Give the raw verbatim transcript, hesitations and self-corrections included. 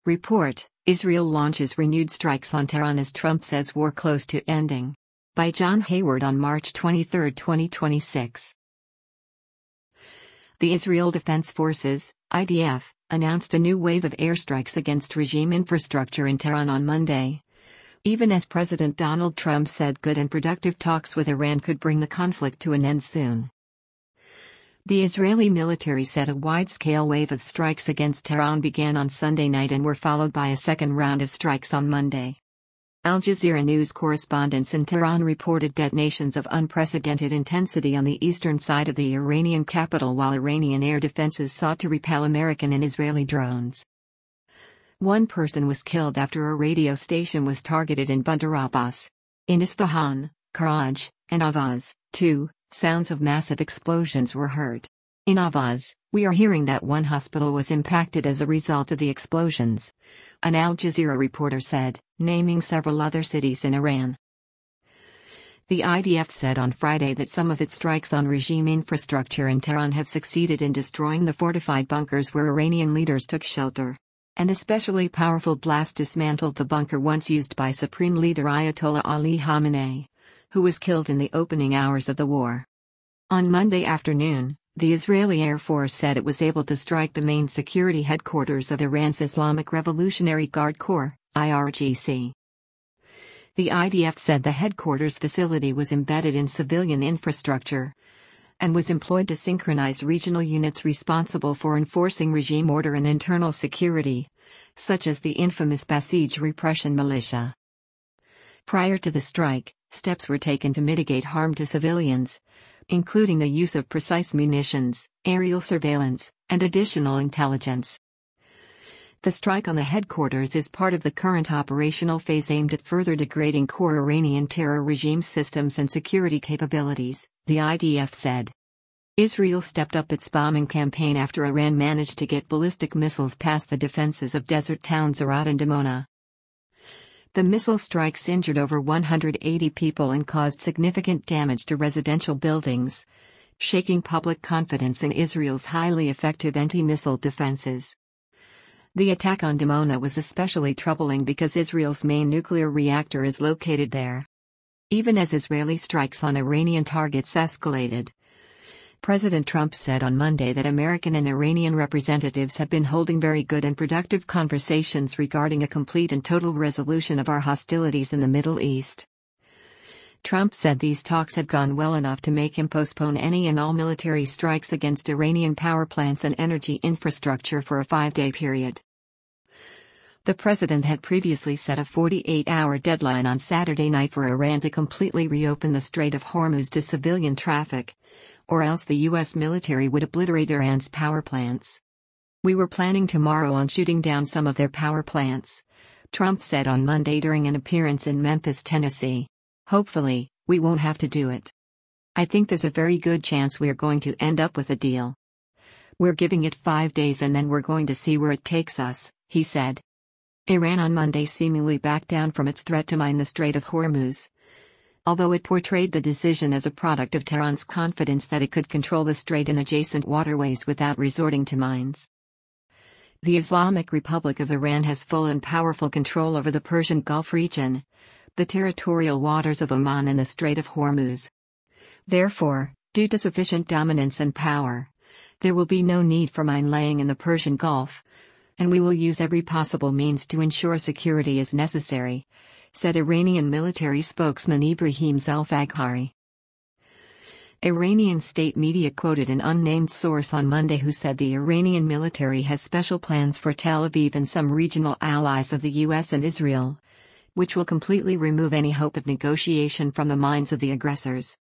Report: Israel launches renewed strikes on Tehran as Trump says war close to ending. By John Hayward on March twenty-third, twenty twenty-six. The Israel Defense Forces, I D F, announced a new wave of airstrikes against regime infrastructure in Tehran on Monday. Even as President Donald Trump said good and productive talks with Iran could bring the conflict to an end soon. The Israeli military said a wide-scale wave of strikes against Tehran began on Sunday night and were followed by a second round of strikes on Monday. Al Jazeera news correspondents in Tehran reported detonations of unprecedented intensity on the eastern side of the Iranian capital while Iranian air defenses sought to repel American and Israeli drones. One person was killed after a radio station was targeted in Bandar Abbas. In Isfahan, Karaj, and Avaz, too, sounds of massive explosions were heard. In Avaz, we are hearing that one hospital was impacted as a result of the explosions, an Al Jazeera reporter said, naming several other cities in Iran. The I D F said on Friday that some of its strikes on regime infrastructure in Tehran have succeeded in destroying the fortified bunkers where Iranian leaders took shelter. An especially powerful blast dismantled the bunker once used by Supreme Leader Ayatollah Ali Khamenei, who was killed in the opening hours of the war. On Monday afternoon, the Israeli Air Force said it was able to strike the main security headquarters of Iran's Islamic Revolutionary Guard Corps, I R G C. The I D F said the headquarters facility was embedded in civilian infrastructure and was employed to synchronize regional units responsible for enforcing regime order and internal security, such as the infamous Basij repression militia. Prior to the strike, steps were taken to mitigate harm to civilians, including the use of precise munitions, aerial surveillance, and additional intelligence. The strike on the headquarters is part of the current operational phase aimed at further degrading core Iranian terror regime systems and security capabilities, the I D F said. Israel stepped up its bombing campaign after Iran managed to get ballistic missiles past the defenses of desert towns Herat and Dimona. The missile strikes injured over one hundred eighty people and caused significant damage to residential buildings, shaking public confidence in Israel's highly effective anti-missile defenses. The attack on Dimona was especially troubling because Israel's main nuclear reactor is located there. Even as Israeli strikes on Iranian targets escalated, President Trump said on Monday that American and Iranian representatives have been holding very good and productive conversations regarding a complete and total resolution of our hostilities in the Middle East. Trump said these talks had gone well enough to make him postpone any and all military strikes against Iranian power plants and energy infrastructure for a five-day period. The president had previously set a forty-eight hour deadline on Saturday night for Iran to completely reopen the Strait of Hormuz to civilian traffic, or else the U S military would obliterate Iran's power plants. We were planning tomorrow on shooting down some of their power plants, Trump said on Monday during an appearance in Memphis, Tennessee. Hopefully, we won't have to do it. I think there's a very good chance we're going to end up with a deal. We're giving it five days and then we're going to see where it takes us, he said. Iran on Monday seemingly backed down from its threat to mine the Strait of Hormuz, although it portrayed the decision as a product of Tehran's confidence that it could control the strait and adjacent waterways without resorting to mines. The Islamic Republic of Iran has full and powerful control over the Persian Gulf region, the territorial waters of Oman and the Strait of Hormuz. Therefore, due to sufficient dominance and power, there will be no need for mine laying in the Persian Gulf, and we will use every possible means to ensure security is necessary, said Iranian military spokesman Ibrahim Zulfaghari. Iranian state media quoted an unnamed source on Monday who said the Iranian military has special plans for Tel Aviv and some regional allies of the U S and Israel, which will completely remove any hope of negotiation from the minds of the aggressors.